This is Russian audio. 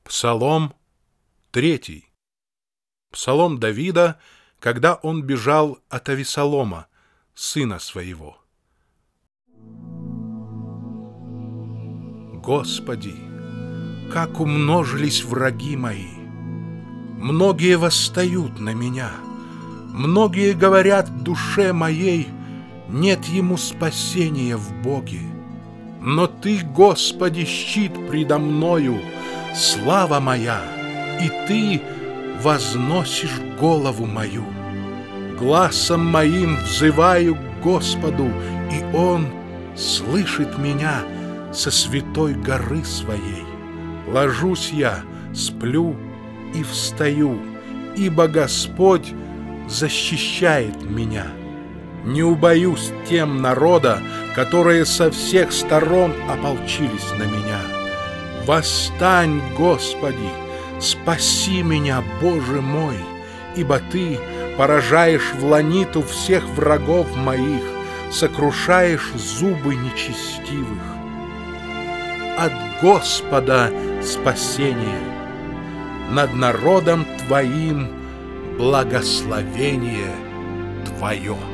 Псалом 3. Псалом Давида, когда он бежал от Авессалома, сына своего. Господи, как умножились враги мои! Многие восстают на меня, многие говорят в душе моей: нет ему спасения в Боге. Но Ты, Господи, щит предо мною, слава моя, и Ты возносишь голову мою. Гласом моим взываю к Господу, и Он слышит меня со святой горы своей. Ложусь я, сплю и встаю, ибо Господь защищает меня. Не убоюсь тем народа, которые со всех сторон ополчились на меня. Восстань, Господи, спаси меня, Боже мой, ибо Ты поражаешь в ланиту всех врагов моих, сокрушаешь зубы нечестивых. От Господа спасение, над народом Твоим благословение Твое.